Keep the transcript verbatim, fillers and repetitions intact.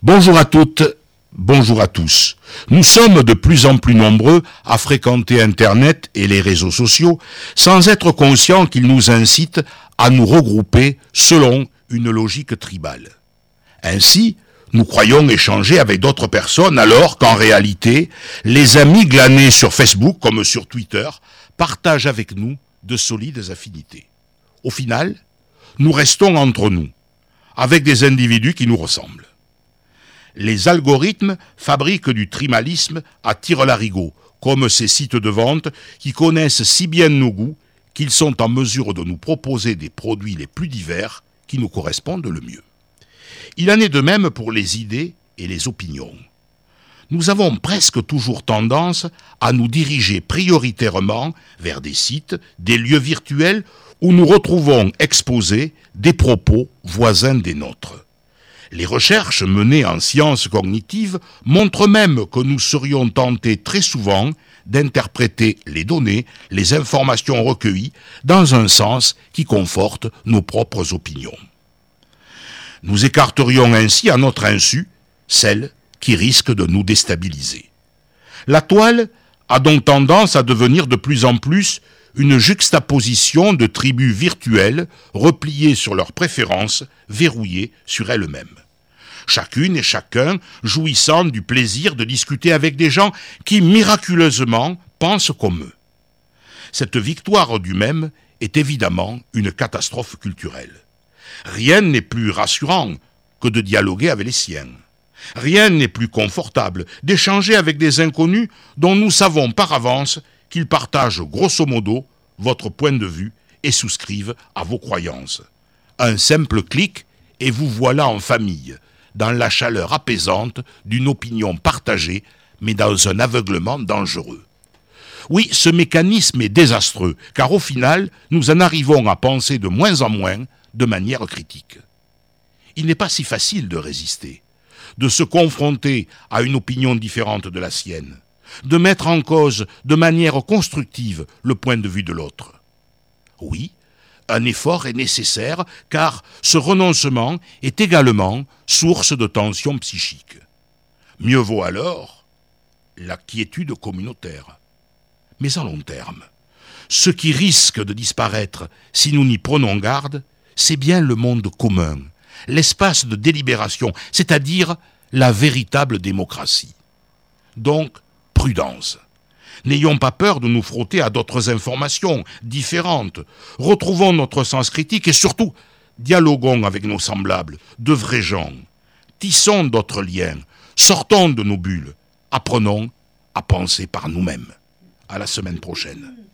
Bonjour à toutes, bonjour à tous. Nous sommes de plus en plus nombreux à fréquenter Internet et les réseaux sociaux sans être conscients qu'ils nous incitent à nous regrouper selon une logique tribale. Ainsi, nous croyons échanger avec d'autres personnes alors qu'en réalité, les amis glanés sur Facebook comme sur Twitter partagent avec nous de solides affinités. Au final, nous restons entre nous, avec des individus qui nous ressemblent. Les algorithmes fabriquent du tribalisme à tire-larigot, comme ces sites de vente qui connaissent si bien nos goûts qu'ils sont en mesure de nous proposer des produits les plus divers qui nous correspondent le mieux. Il en est de même pour les idées et les opinions. Nous avons presque toujours tendance à nous diriger prioritairement vers des sites, des lieux virtuels où nous retrouvons exposés des propos voisins des nôtres. Les recherches menées en sciences cognitives montrent même que nous serions tentés très souvent d'interpréter les données, les informations recueillies, dans un sens qui conforte nos propres opinions. Nous écarterions ainsi à notre insu celles qui risquent de nous déstabiliser. La toile a donc tendance à devenir de plus en plus une juxtaposition de tribus virtuelles repliées sur leurs préférences, verrouillées sur elles-mêmes. Chacune et chacun jouissant du plaisir de discuter avec des gens qui miraculeusement pensent comme eux. Cette victoire du même est évidemment une catastrophe culturelle. Rien n'est plus rassurant que de dialoguer avec les siens. Rien n'est plus confortable d'échanger avec des inconnus dont nous savons par avance qu'ils partagent grosso modo votre point de vue et souscrivent à vos croyances. Un simple clic et vous voilà en famille, dans la chaleur apaisante d'une opinion partagée, mais dans un aveuglement dangereux. Oui, ce mécanisme est désastreux, car au final, nous en arrivons à penser de moins en moins de manière critique. Il n'est pas si facile de résister, de se confronter à une opinion différente de la sienne, de mettre en cause de manière constructive le point de vue de l'autre. Oui, un effort est nécessaire car ce renoncement est également source de tensions psychiques. Mieux vaut alors la quiétude communautaire. Mais à long terme, ce qui risque de disparaître si nous n'y prenons garde, c'est bien le monde commun, l'espace de délibération, c'est-à-dire la véritable démocratie. Donc, prudence. N'ayons pas peur de nous frotter à d'autres informations différentes. Retrouvons notre sens critique et surtout, dialoguons avec nos semblables, de vrais gens. Tissons d'autres liens, sortons de nos bulles, apprenons à penser par nous-mêmes. À la semaine prochaine.